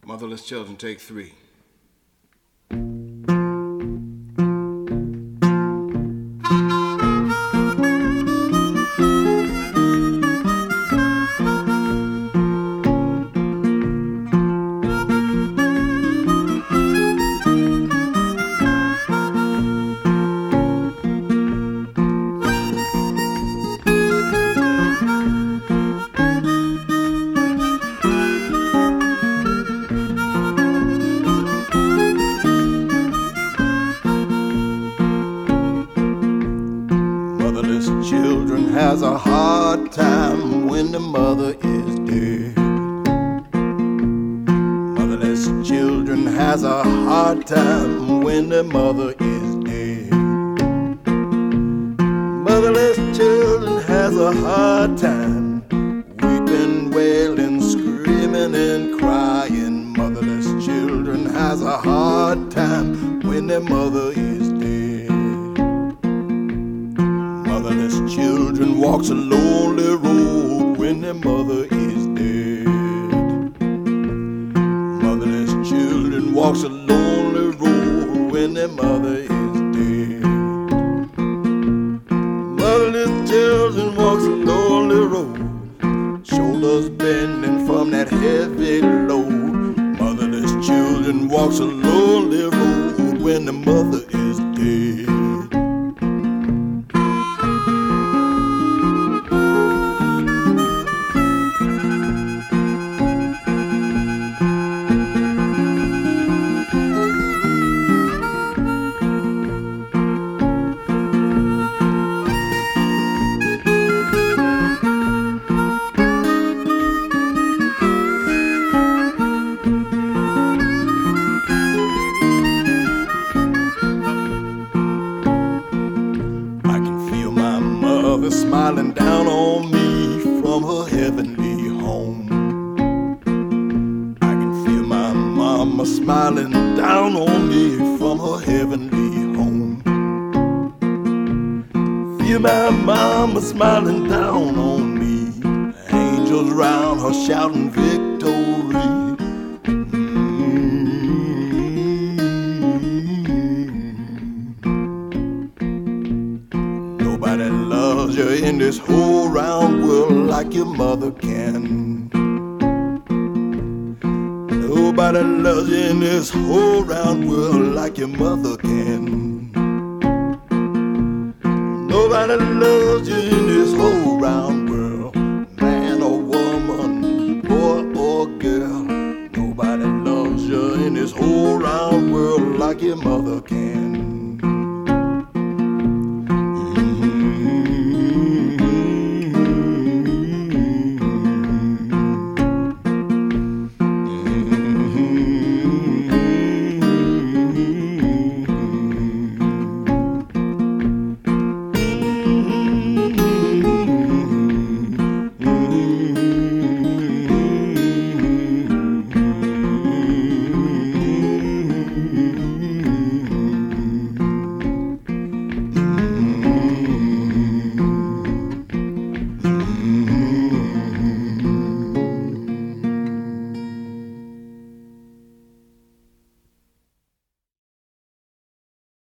Motherless Children, take 3. Motherless children has a hard time when the mother is dead. Motherless children has a hard time when the mother is dead. Motherless children has a hard time weeping, wailing, screaming and crying. Motherless children has a hard time when their mother is dead. Motherless children walks a lonely road when their mother is dead. Motherless children walks a lonely road when their mother is dead. Motherless children walks a lonely road, shoulders bending from that heavy load. Motherless children walks a lonely road when the mother is dead. Smiling down on me from her heavenly home. I can feel my mama smiling down on me from her heavenly home. Feel my mama smiling down on me, angels round her shouting victory. Nobody loves you in this whole round world like your mother can. Nobody loves you in this whole round world like your mother can. Nobody loves you in this whole round world, man or woman, boy or girl. Nobody loves you in this whole round world like your mother can.